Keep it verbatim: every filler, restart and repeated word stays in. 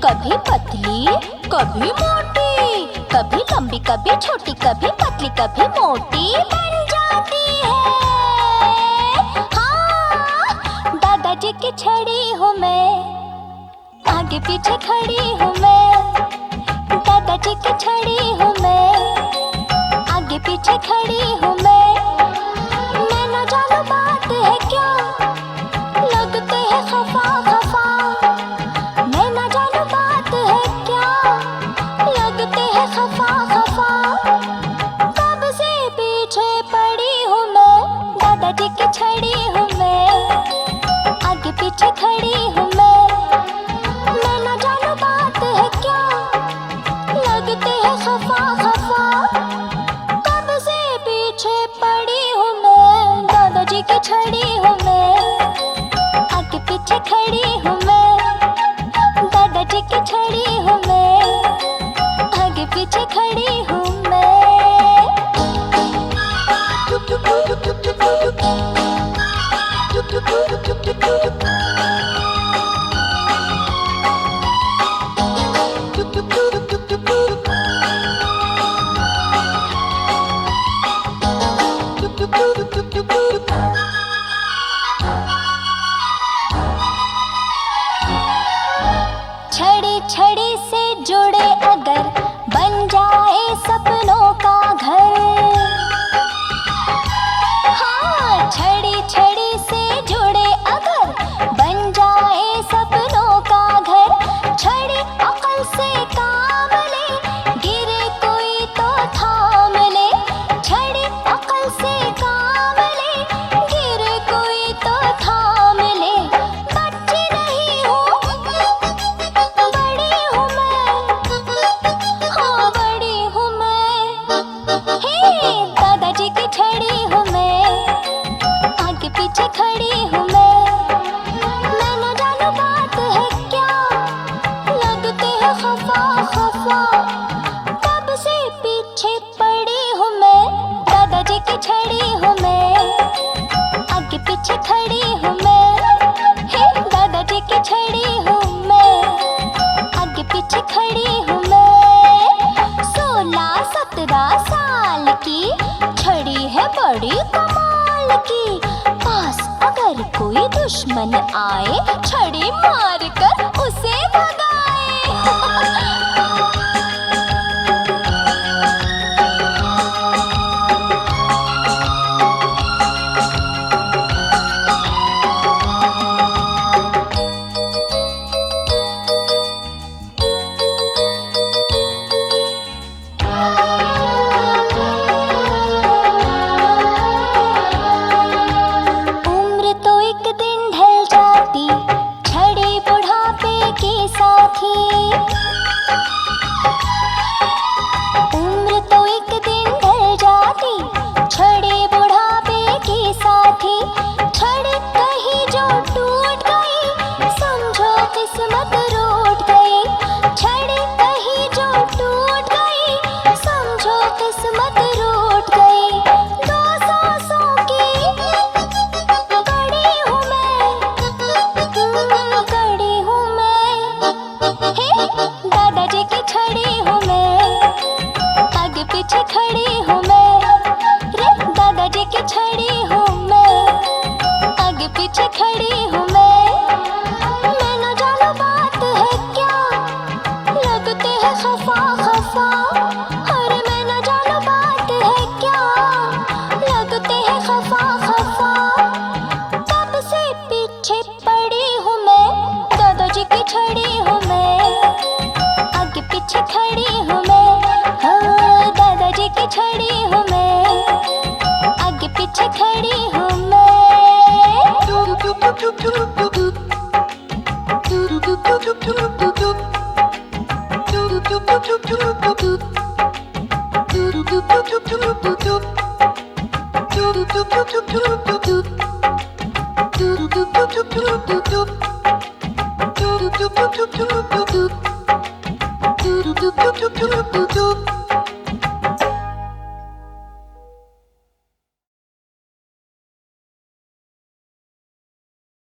कभी पतली कभी मोटी, कभी लंबी कभी छोटी, कभी पतली कभी मोटी बन जाती है। हाँ, दादाजी की छड़ी हूँ मैं, आगे पीछे खड़ी हूँ मैं। दादाजी की छड़ी हूँ मैं, आगे पीछे खड़ी हूँ मैं। मैं न जानू बात है क्या, लगते हैं खफा खफा। मैं न जानू बात है क्या, लगते हैं खफा खफा। कब से पीछे पड़ी हूँ मैं, दादाजी की छड़ी हूँ मैं, आगे पीछे खड़ी हूँ मैं। मैं न जानू बात है क्या, लगते हैं खफा खफा। कब से पीछे पड़ी हूँ मैं, दादाजी की छड़ी हूँ मैं, आगे पीछे खड़ी हूँ मैं। दादाजी की छड़ी हूँ मैं, आगे पीछे खड़ी हूँ मैं। छड़ी छड़ी से जुड़े अगर बन जाए सपनों का घर। हाँ, छड़ी छड़ी से जुड़े अगर बन जाए सपनों का घर। छड़ी अकल से काम ले, गिरे कोई तो थाम ले। छड़ी अकल से काम ले, गिरे कोई तो थाम ले। बच्ची नहीं हूँ, बड़ी हूँ मैं, हाँ बड़ी हूँ मैं। हे, दादाजी की छड़ी हूँ मैं, आगे पीछे खड़ी हूँ मैं। मैं न जानू बात है क्या, लगते हैं खफा खफा। कब से पीछे पड़ी हूँ मैं, दादाजी की छड़ी हूँ मैं, आगे पीछे खड़ी हूँ मैं। हे, दादाजी की छड़ी हूँ मैं, आगे पीछे खड़ी हूँ मैं। सोलह सत्रह साल की छड़ी है बड़ी कमाल की। पास अगर कोई दुश्मन आए, छड़ी मार कर उसे भगाए। उम्र तो एक दिन ढल जाती, छड़ी बुढ़ापे की साथी। उम्र तो एक दिन ढल जाती, छड़ी बुढ़ापे की साथी। छड़ी कहीं जो टूट गई, समझो किस्मत रूठ गई। छड़ी कहीं जो टूट गई, समझो किस्मत रूठ गई। दो सांसों की कड़ी हूँ मैं, कड़ी हूँ मैं। हे, दादाजी की छड़ी हूँ मैं, आगे पीछे खड़ी हूँ मैं। रे, दादाजी की छड़ी हूँ मैं, आगे पीछे खड़ी हूँ मैं। मैं न जानू बात है क्या, लगते हैं खफा खफा। अरे मैं न जानू बात है क्या, लगते हैं खफा खफा। कब से पीछे पड़ी हूँ मैं, दादाजी की छड़ी हूँ मैं, आगे पीछे खड़ी हूँ मैं। हाँ, दादाजी की छड़ी हूँ मैं, आगे पीछे खड़ी हूँ मैं। do do do do do do do do do do do do do do